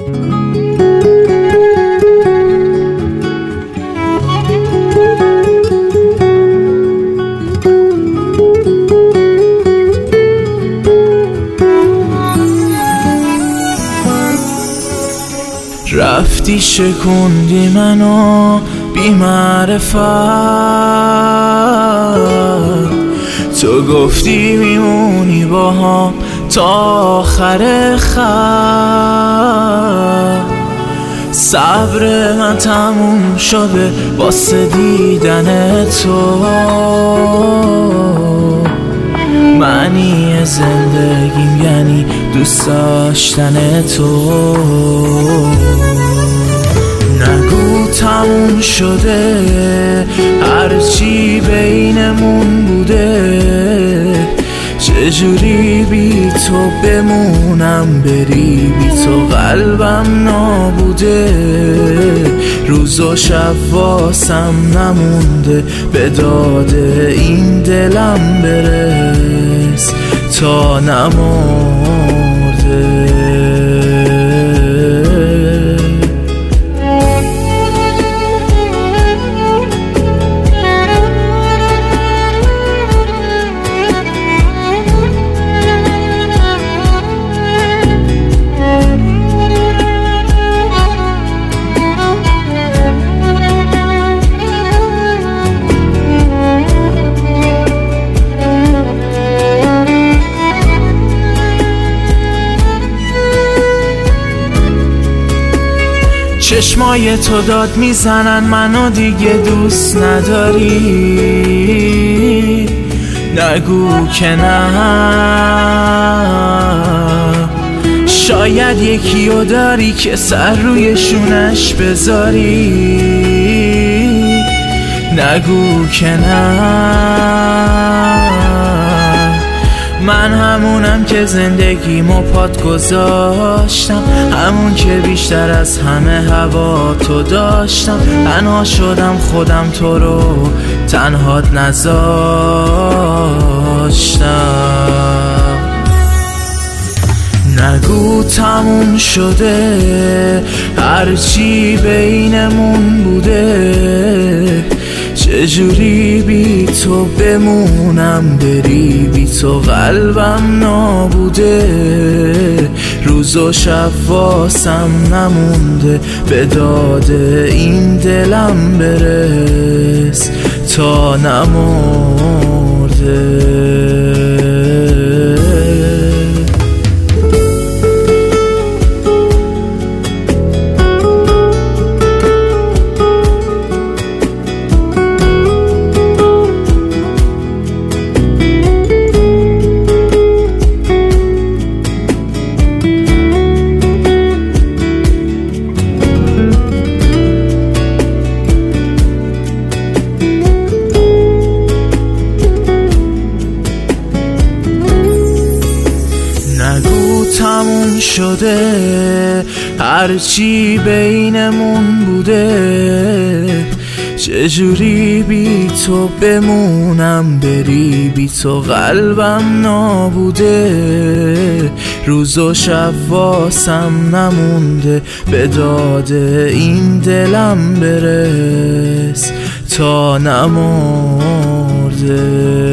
رفتی شکوندی منو بی معرفت، تو گفتی میمونی با هم تا آخر خط. صبر من تموم شده واسه دیدن تو، معنی زندگیم یعنی دوست داشتن تو. نگو تموم شده هرچی بینمون بوده، چجوری بی تو بمونم بری بی تو قلبم نابوده. روز و شب واسم نمونده به داده این دلم برس تا نمرده. چشمای تو داد میزنن منو دیگه دوست نداری، نگو که نه. شاید یکیو داری که سر روی شونش بذاری، نگو که نه. من همونم که زندگیمو پات گذاشتم، همون که بیشتر از همه هوا تو داشتم. تنها شدم خودم تو رو تنهات نذاشتم. نگو تموم شده هرچی بینمون بوده، چجوری بی تو بمونم بری بی تو قلبم نابوده. روز و شب واسم نمونده به داده این دلم برس تا نمرده. نگو تموم شده هرچی بینمون بوده، چجوری بی تو بمونم بری بی تو قلبم نابوده. روز و شب واسم نمونده به داده این دلم برس تا نمرده.